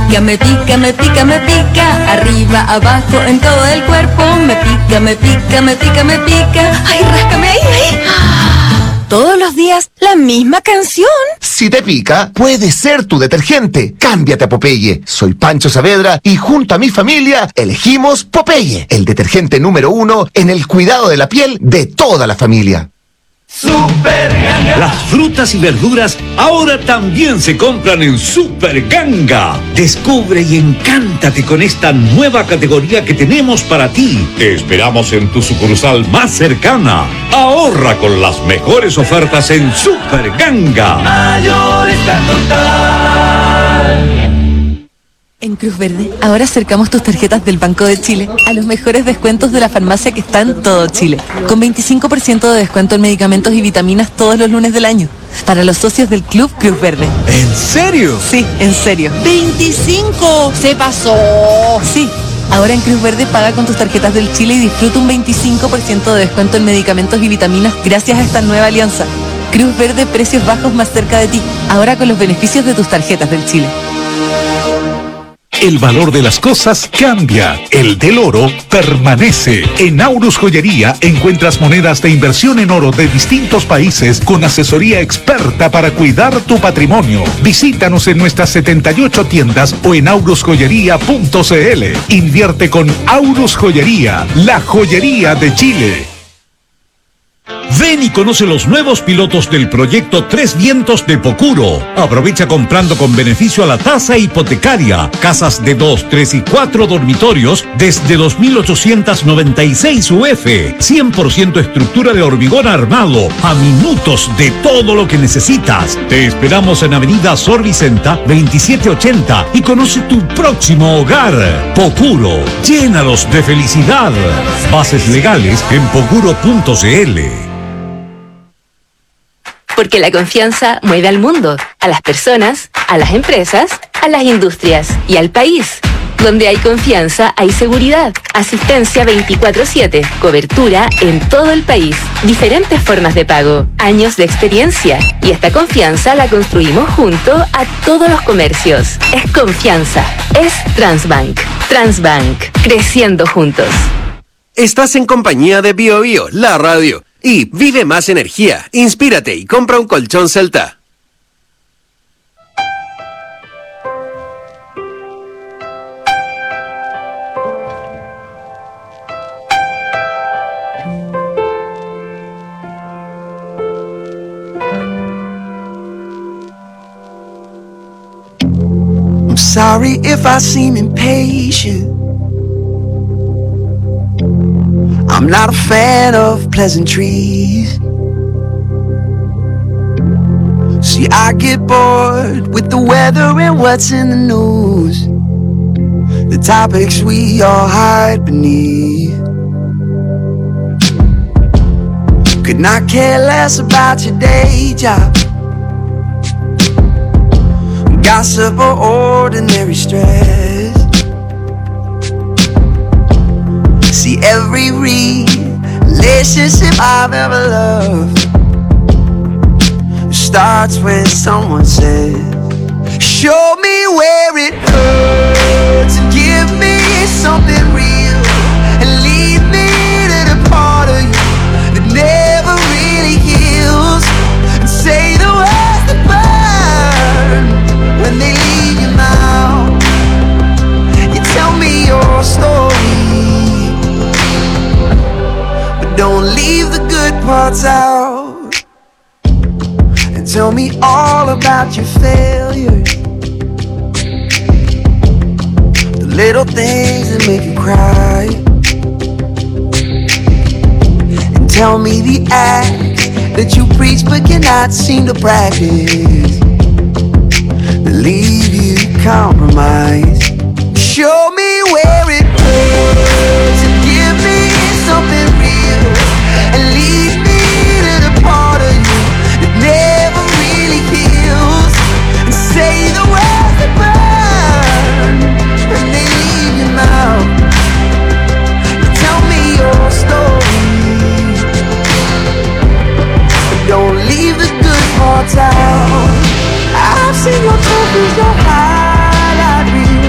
pica, me pica, me pica, me pica. Arriba, abajo, en todo el cuerpo. Me pica, me pica, me pica, me pica. Ay, ráscame ahí, ahí. Todos los días, la misma canción.
Si te pica, puede ser tu detergente. Cámbiate a Popeye. Soy Pancho Saavedra y junto a mi familia elegimos Popeye, el detergente número uno en el cuidado de la piel de toda la familia.
Super Ganga. Las frutas y verduras ahora también se compran en Super Ganga. Descubre y encántate con esta nueva categoría que tenemos para ti. Te esperamos en tu sucursal más cercana. Ahorra con las mejores ofertas en Super Ganga.
Mayorista total. En Cruz Verde, ahora acercamos tus tarjetas del Banco de Chile a los mejores descuentos de la farmacia que está en todo Chile. Con veinticinco por ciento de descuento en medicamentos y vitaminas todos los lunes del año. Para los socios del Club Cruz Verde.
¿En serio?
Sí, en serio.
¡veinticinco! ¡Se pasó!
Sí. Ahora en Cruz Verde paga con tus tarjetas del Chile y disfruta un veinticinco por ciento de descuento en medicamentos y vitaminas gracias a esta nueva alianza. Cruz Verde, precios bajos más cerca de ti. Ahora con los beneficios de tus tarjetas del Chile.
El valor de las cosas cambia, el del oro permanece. En Aurus Joyería encuentras monedas de inversión en oro de distintos países con asesoría experta para cuidar tu patrimonio. Visítanos en nuestras setenta y ocho tiendas o en aurus joyería punto c l. Invierte con Aurus Joyería, la joyería de Chile.
Ven y conoce los nuevos pilotos del proyecto Tres Vientos de Pocuro. Aprovecha comprando con beneficio a la tasa hipotecaria. Casas de dos, tres y cuatro dormitorios desde dos mil ochocientos noventa y seis U F. cien por ciento estructura de hormigón armado. A minutos de todo lo que necesitas. Te esperamos en Avenida Sor Vicenta veintisiete ochenta y conoce tu próximo hogar. Pocuro. Llénalos de felicidad. Bases legales en pocuro punto c l.
Porque la confianza mueve al mundo, a las personas, a las empresas, a las industrias y al país. Donde hay confianza, hay seguridad. Asistencia veinticuatro siete. Cobertura en todo el país. Diferentes formas de pago. Años de experiencia. Y esta confianza la construimos junto a todos los comercios. Es confianza. Es Transbank. Transbank. Creciendo juntos.
Estás en compañía de Bio Bio, la radio. Y vive más energía, inspírate y compra un colchón Celta.
I'm sorry if I seem impatient. I'm not a fan of pleasantries. See, I get bored with the weather and what's in the news, the topics we all hide beneath. Could not care less about your day job, gossip or ordinary stress. See, every relationship I've ever loved starts when someone says, show me where it hurts and give me something real, and lead me to the part of you that never really heals, and say the words that burn when they leave your mouth. You tell me your story, don't leave the good parts out, and tell me all about your failures, the little things that make you cry, and tell me the acts that you preach but cannot seem to practice, that leave you compromised. Show me where it hurts and give me something real, and lead me to the part of you that never really heals, and say the words that burn when they leave your mouth. Tell me your story, but don't leave the good parts out. I've seen your trophies, your highlight reel,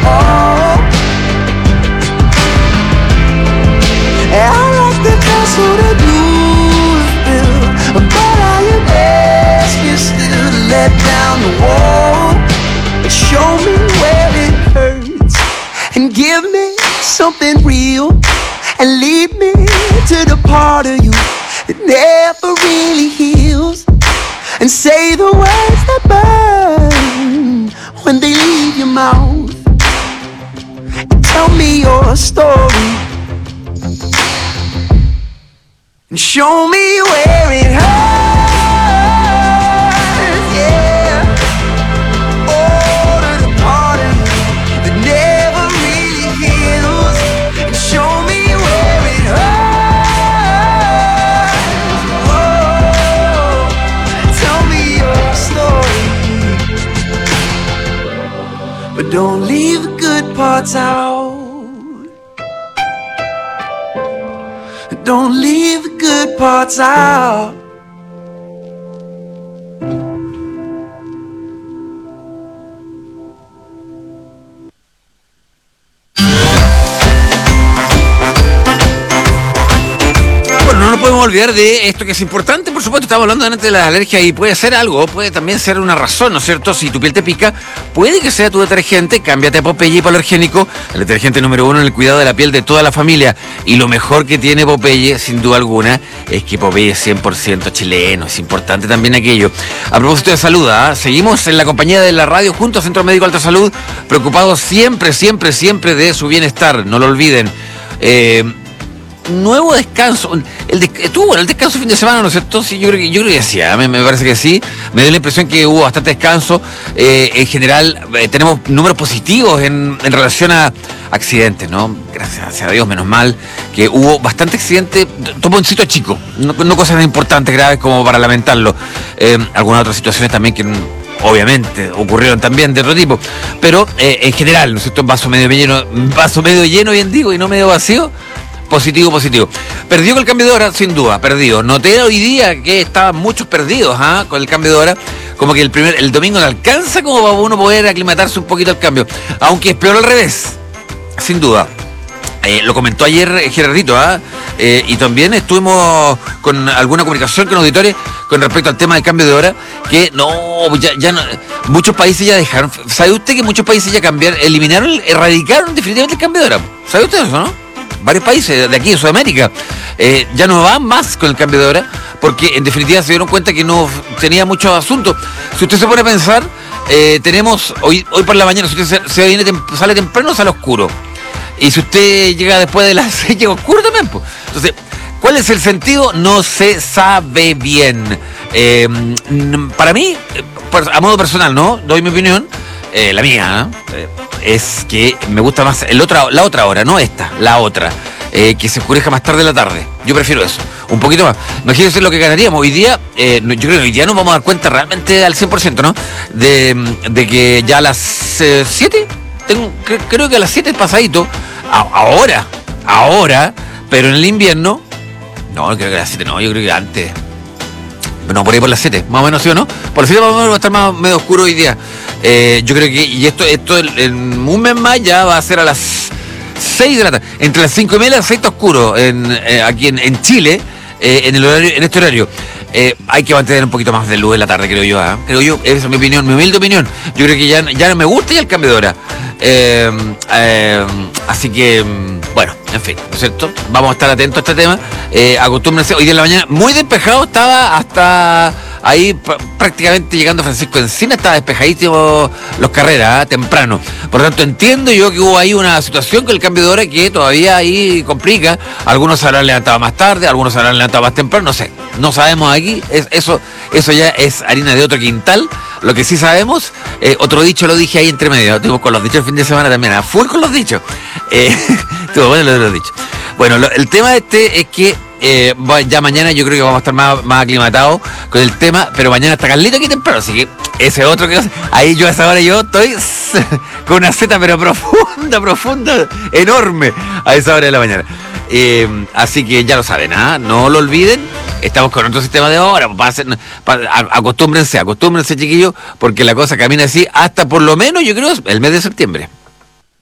Oh, and I like the castle that you built, but I ask you still to let down the wall and show me where it hurts and give me something real and lead me to the part of you that never really heals, and say the words that burn when they leave your mouth, and tell me your story and show me where it hurts. Don't leave the good parts out. Don't leave the good parts out.
No nos podemos olvidar de esto que es importante, por supuesto. Estamos hablando antes de las alergias y puede ser algo, puede también ser una razón, ¿no es cierto? Si tu piel te pica, puede que sea tu detergente. Cámbiate a Popeye Hipoalergénico, el detergente número uno en el cuidado de la piel de toda la familia. Y lo mejor que tiene Popeye, sin duda alguna, es que Popeye es cien por ciento chileno. Es importante también aquello. A propósito de salud, ¿eh? Seguimos en la compañía de la radio junto a Centro Médico Alta Salud, preocupados siempre, siempre, siempre de su bienestar. No lo olviden. Eh... Nuevo descanso, el de, estuvo bueno el descanso fin de semana, ¿no es cierto? Sí, yo creo que yo creo que sí, ¿eh? me, me parece que sí. Me dio la impresión que hubo bastante descanso. Eh, en general, eh, tenemos números positivos en, en relación a accidentes, ¿no? Gracias a Dios, menos mal, que hubo bastante accidente, toponcito chico, no, no cosas importantes, graves como para lamentarlo. Eh, algunas otras situaciones también que obviamente ocurrieron también de otro tipo, pero eh, en general, ¿no es cierto? Vaso medio lleno, vaso medio lleno, bien digo, y no medio vacío. Positivo, positivo. Perdió con el cambio de hora, sin duda, perdido. Noté hoy día que estaban muchos perdidos ¿eh? con el cambio de hora. Como que el primer, el domingo no alcanza como para uno poder aclimatarse un poquito al cambio. Aunque es peor al revés, sin duda. Eh, lo comentó ayer Gerardito, ¿eh? Eh, y también estuvimos con alguna comunicación con auditores con respecto al tema del cambio de hora, que no, ya, ya no, muchos países ya dejaron. ¿Sabe usted que muchos países ya cambiaron, eliminaron, erradicaron definitivamente el cambio de hora? ¿Sabe usted eso, no? Varios países de aquí de Sudamérica eh, ya no van más con el cambio de hora porque en definitiva se dieron cuenta que no tenía mucho asunto. Si usted se pone a pensar, eh, tenemos hoy hoy por la mañana, si usted se, se viene tem, sale temprano, sale oscuro, y si usted llega después de las seis, llega oscuro también, pues. Entonces, ¿cuál es el sentido? No se sabe bien. Eh, para mí, a modo personal, ¿no? Doy mi opinión, eh, la mía, ¿eh? Es que me gusta más el otra, la otra hora, no esta, la otra, eh, que se oscurezca más tarde de la tarde. Yo prefiero eso, un poquito más. Imagínense lo que ganaríamos hoy día. Eh, yo creo que hoy día nos vamos a dar cuenta realmente al cien por ciento, ¿no? De, de que ya a las siete, tengo, creo que a las siete es pasadito, a, ahora, ahora, pero en el invierno, no, creo que a las siete no, yo creo que antes. No, por ahí por las siete, más o menos, ¿sí o no? Por las siete más o menos va a estar más medio oscuro hoy día. Eh, yo creo que, y esto, esto en un mes más ya va a ser a las seis de la tarde. Entre las cinco y media y las seis está oscuro en, eh, aquí en, en Chile, eh, en el horario, en este horario. Eh, hay que mantener un poquito más de luz en la tarde, creo yo. ¿eh? Creo yo, esa es mi opinión, mi humilde opinión. Yo creo que ya, ya no me gusta ya el cambio de hora. Eh, eh, así que, bueno, en fin, ¿no es cierto? Vamos a estar atentos a este tema. Eh, acostúmbrense, hoy día en la mañana, muy despejado estaba hasta ahí p- prácticamente llegando Francisco Encina, estaba despejadísimo los carreras, ¿eh? temprano. Por lo tanto, entiendo yo que hubo ahí una situación con el cambio de hora que todavía ahí complica. Algunos se habrán levantado más tarde, algunos se habrán levantado más temprano, no sé. No sabemos aquí, es, eso, eso ya es harina de otro quintal. Lo que sí sabemos, eh, otro dicho lo dije ahí entre medio, estuvimos con los dichos el fin de semana también, a full con los dichos. Eh, estuvo bueno lo de los dichos. Bueno, lo, el tema este es que eh, ya mañana yo creo que vamos a estar más, más aclimatados con el tema, pero mañana está Carlito aquí temprano, así que ese otro que ahí yo a esa hora yo estoy con una seta pero profunda, profunda, enorme a esa hora de la mañana. Eh, así que ya lo saben, ¿ah? No lo olviden. Estamos con otro sistema de hora. Pasen, pa, acostúmbrense, acostúmbrense, chiquillos, porque la cosa camina así hasta por lo menos, yo creo, el mes de septiembre.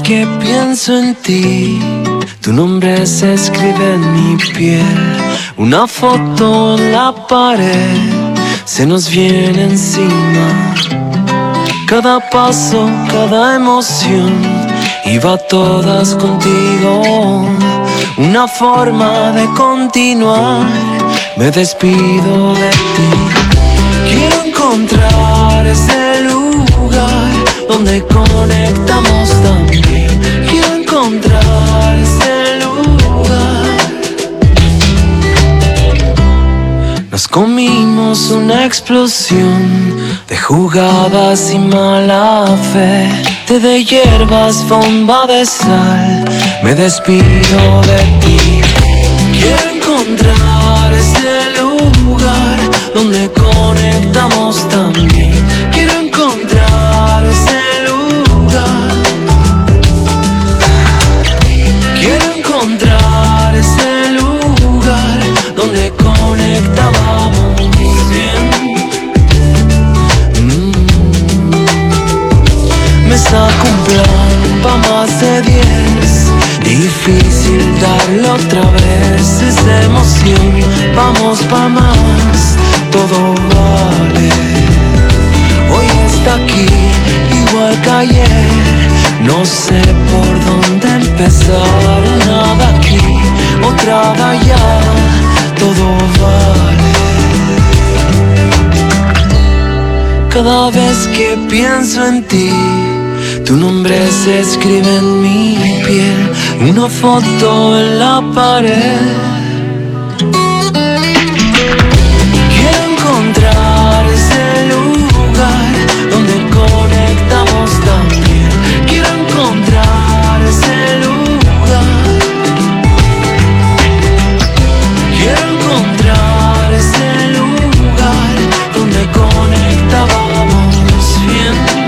que pienso en ti, tu nombre se escribe en mi piel. Una foto en la pared se nos viene encima. Cada paso, cada emoción, iba todas contigo. Una forma de continuar, me despido de ti. Quiero encontrar ese lugar donde conectamos también. Quiero encontrar ese lugar. Nos comimos una explosión de jugadas y mala fe, té de hierbas, bomba de sal, me despido de ti. Quiero encontrar ese lugar donde conectamos también. Quiero encontrar ese lugar. Quiero encontrar ese lugar donde conectábamos bien. Me saco un plan pa' más de diez. Difícil darle otra vez esa emoción. Vamos pa' más, todo vale. Hoy está aquí, igual que ayer. No sé por dónde empezar. Nada aquí, otra de allá. Todo vale. Cada vez que pienso en ti, tu nombre se escribe en mi piel, una foto en la pared. Quiero encontrar ese lugar donde conectamos también. Quiero encontrar ese lugar. Quiero encontrar ese lugar donde conectábamos bien.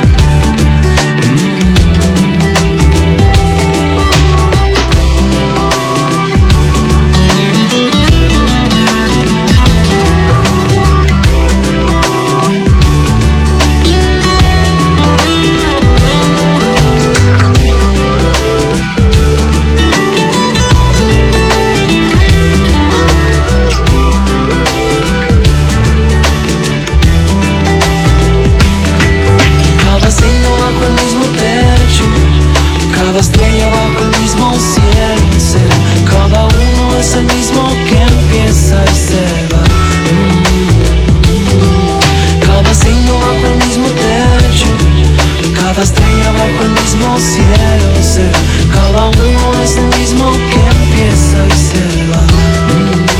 Estrella bajo el mismo cielo será. Cada uno es el mismo que empieza y se va. mm. Cada signo bajo el mismo techo, cada estrella bajo el mismo cielo será. Cada uno es el mismo que empieza y se va. mm.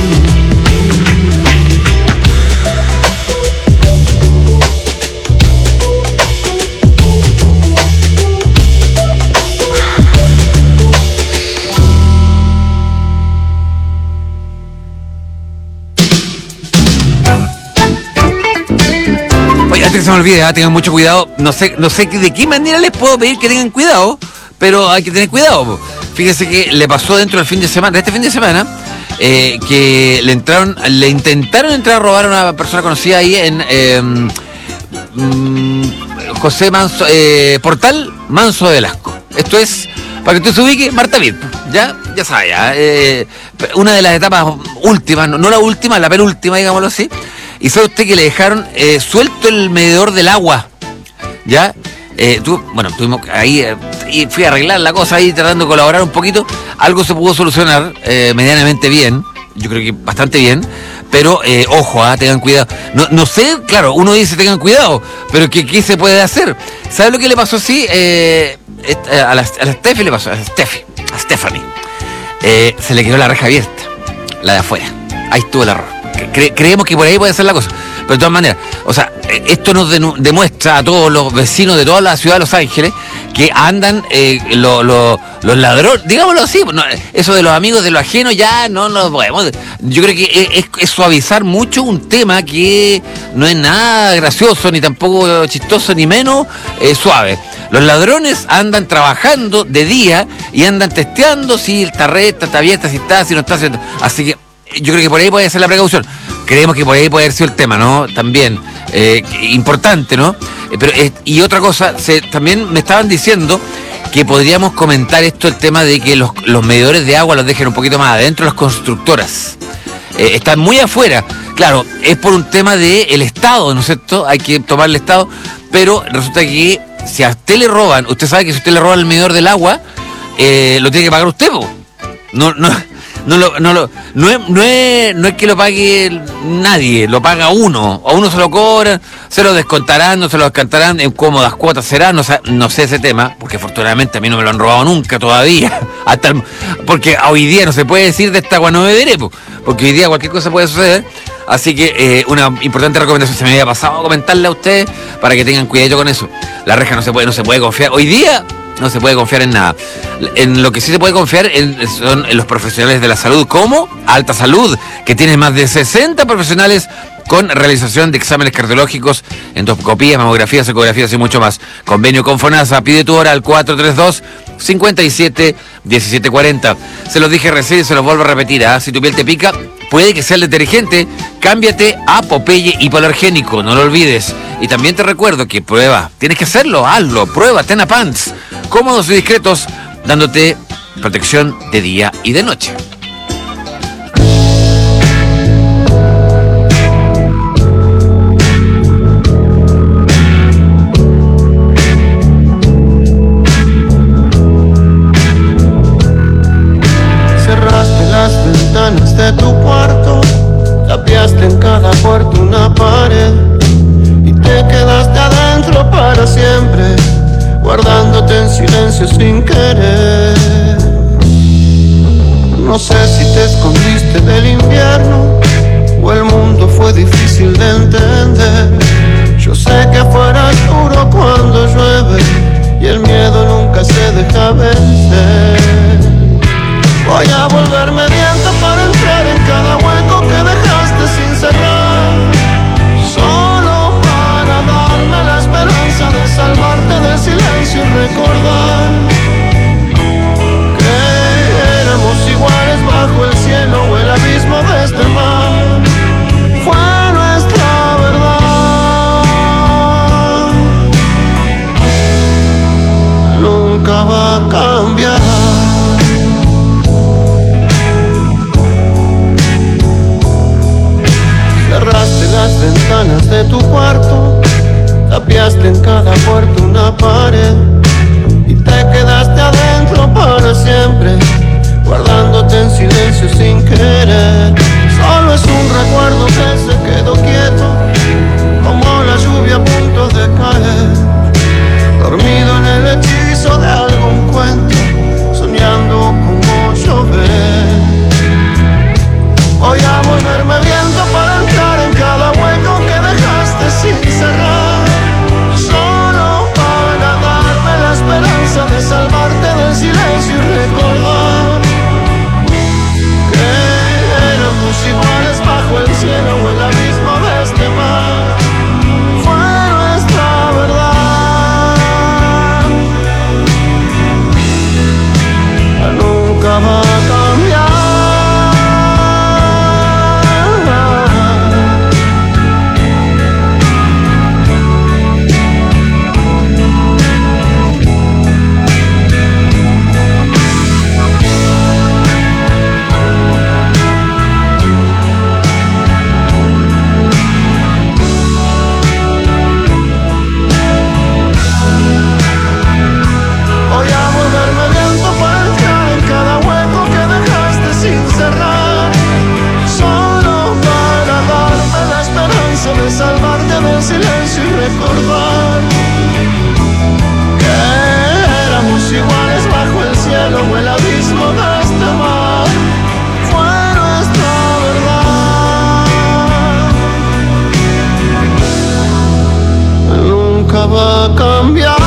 Se me olvide, ¿eh? Tengan mucho cuidado. No sé, no sé de qué manera les puedo pedir que tengan cuidado, pero hay que tener cuidado. Fíjese que le pasó dentro del fin de semana, de este fin de semana, eh, que le entraron, le intentaron entrar a robar a una persona conocida ahí en eh, mm, José Manso, eh, Portal Manso de Velasco. Esto es, para que usted se ubique, Marta Vid, ya, ya sabe, ya, eh, una de las etapas últimas, no, no la última, la penúltima, digámoslo así. Y sabe usted que le dejaron eh, suelto el medidor del agua, ¿ya? Eh, tú, bueno, tuvimos ahí, eh, y fui a arreglar la cosa ahí, tratando de colaborar un poquito. Algo se pudo solucionar eh, medianamente bien, yo creo que bastante bien, pero eh, ojo, ah, tengan cuidado. No, no sé, claro, uno dice tengan cuidado, pero ¿qué, qué se puede hacer? ¿Sabe lo que le pasó así? Eh, a, la, a la Steffi le pasó, a Steffi, a Stephanie. Eh, se le quedó la reja abierta, la de afuera. Ahí estuvo el error. Cre- creemos que por ahí puede ser la cosa, pero de todas maneras, o sea, esto nos denu- demuestra a todos los vecinos de toda la ciudad de Los Ángeles que andan eh, lo, lo, los ladrones, digámoslo así, no, eso de los amigos de lo ajeno ya no nos podemos. Yo creo que es, es, es suavizar mucho un tema que no es nada gracioso, ni tampoco chistoso, ni menos eh, suave. Los ladrones andan trabajando de día y andan testeando si esta red está abierta, si está, si no está, si no está. Así que yo creo que por ahí puede ser la precaución. Creemos que por ahí puede haber sido el tema, ¿no? También, eh, importante, ¿no? Eh, pero, eh, y otra cosa, se, también me estaban diciendo que podríamos comentar esto, el tema de que los, los medidores de agua los dejen un poquito más adentro las constructoras. Eh, están muy afuera. Claro, es por un tema del Estado, ¿no es cierto? Hay que tomar el Estado, pero resulta que si a usted le roban, usted sabe que si usted le roban el medidor del agua, eh, lo tiene que pagar usted, po. No, no, no, lo, no, lo, no, es, no, es, no es que lo pague nadie, lo paga uno. A uno se lo cobran, se lo descontarán, no se lo descontarán, en cómodas cuotas será, no, no sé ese tema, porque afortunadamente a mí no me lo han robado nunca todavía. Hasta el, porque hoy día no se puede decir de esta agua no beberé, po, porque hoy día cualquier cosa puede suceder. Así que eh, una importante recomendación, se me había pasado a comentarle a ustedes para que tengan cuidado con eso. La reja no se puede, no se puede confiar. Hoy día no se puede confiar en nada. En lo que sí se puede confiar en, son en los profesionales de la salud, como Alta Salud, que tiene más de sesenta profesionales con realización de exámenes cardiológicos, endoscopías, mamografías, ecografías y mucho más. Convenio con FONASA, pide tu hora al cuatro tres dos, cinco siete, uno siete cuatro cero. Se los dije recién y se los vuelvo a repetir, ¿eh? Si tu piel te pica, puede que sea el detergente, cámbiate a Popeye hipoalergénico, no lo olvides. Y también te recuerdo que prueba, tienes que hacerlo, hazlo, prueba Tena Pants, cómodos y discretos, dándote protección de día y de noche.
De tu cuarto, tapiaste en cada puerta una pared y te quedaste adentro para siempre, guardándote en silencio sin querer. No sé si te escondiste del invierno o el mundo fue difícil de entender. Yo sé que afuera es duro cuando llueve y el miedo nunca se deja vencer. Voy a volverme viento para entrar en cada hueco que dejaste sin cerrar, solo para darme la esperanza de salvarte del silencio y recordar que éramos iguales bajo el cielo o el abismo de este mar. Fue nuestra verdad, nunca va a cambiar. Cerraste las ventanas de tu cuarto, tapiaste en cada puerta una pared y te quedaste adentro para siempre, guardándote en silencio sin querer. Solo es un recuerdo que se quedó quieto, como la lluvia a punto de caer, dormido en el hechizo de algún cuento, soñando como llover. Voy a volverme viento para entrar en cada hueco que dejaste sin cerrar, solo para darme la esperanza de salvarte del silencio y recordar que éramos iguales bajo el cielo o el abismo de este mar. Fue nuestra verdad, nunca va a cambiar. Recordar que éramos iguales bajo el cielo o el abismo de este mar. Fue nuestra verdad, nunca va a cambiar.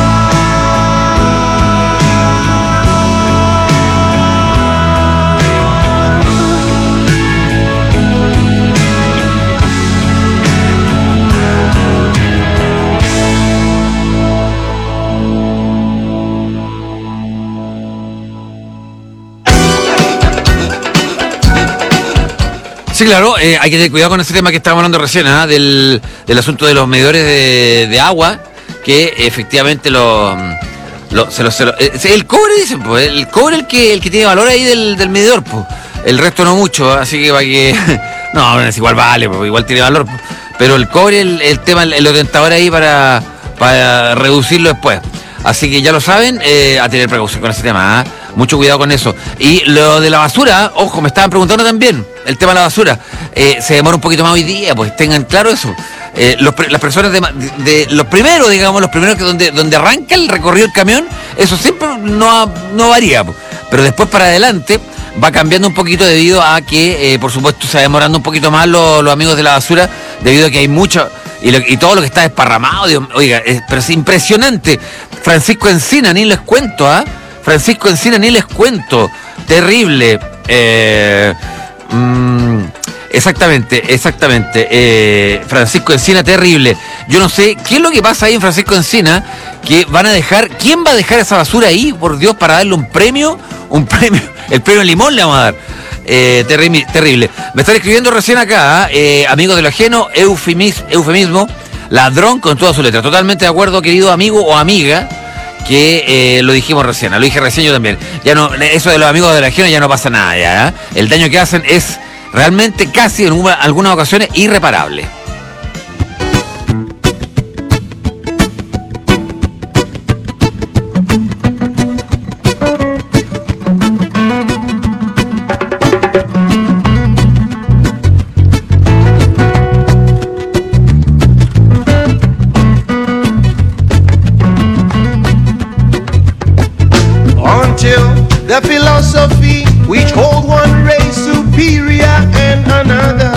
Sí, claro, eh, hay que tener cuidado con ese tema que estábamos hablando recién, ¿eh? del, del asunto de los medidores de, de agua, que efectivamente los, Lo, se lo, se lo, eh, el cobre, dicen, pues, el cobre el que el que tiene valor ahí del, del medidor, pues. El resto no mucho, así que para que... no, es igual vale, pues, igual tiene valor. Pues. Pero el cobre, el, el tema, el, el orientador ahí para, para reducirlo después. Así que ya lo saben, eh, a tener precaución con ese tema, ¿eh? Mucho cuidado con eso. Y lo de la basura, ojo, me estaban preguntando también, el tema de la basura. Eh, se demora un poquito más hoy día, pues tengan claro eso. Eh, los, las personas de, de, de los primeros, digamos, los primeros que donde, donde arranca el recorrido del camión, eso siempre no, no varía, pues. Pero después para adelante va cambiando un poquito debido a que, eh, por supuesto, se va demorando un poquito más los, los amigos de la basura, debido a que hay mucho, y, lo, y todo lo que está desparramado, Dios, oiga, es, pero es impresionante. Francisco Encina, ni les cuento, ¿ah? ¿eh? Francisco Encina, ni les cuento. Terrible. Eh, mmm, exactamente, exactamente. Eh, Francisco Encina, terrible. Yo no sé qué es lo que pasa ahí en Francisco Encina, que van a dejar, ¿quién va a dejar esa basura ahí, por Dios, para darle un premio? Un premio, el premio Limón le vamos a dar. Eh, terri- terrible. Me están escribiendo recién acá, eh, amigos de lo ajeno, eufemis- eufemismo, ladrón con toda su letra. Totalmente de acuerdo, querido amigo o amiga, que eh, lo dijimos recién, lo dije recién yo también. Ya no, eso de los amigos de la ajeno ya no pasa nada ya, ¿eh? El daño que hacen es realmente casi en una, algunas ocasiones irreparable.
The philosophy which hold one race superior and another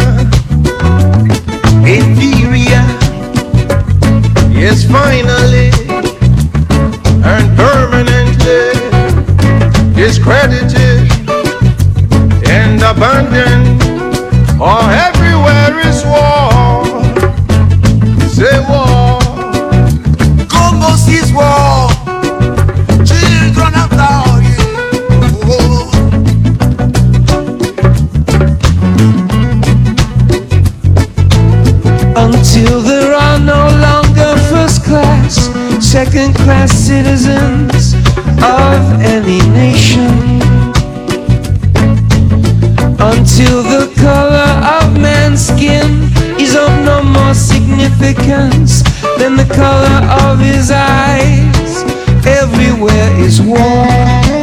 inferior, yes, finally and permanently discredited and abandoned. Oh, everywhere is war. Say war. Como si es war. Children of the
until there are no longer first class, second class citizens of any nation, until the color of man's skin is of no more significance than the color of his eyes. Everywhere is war.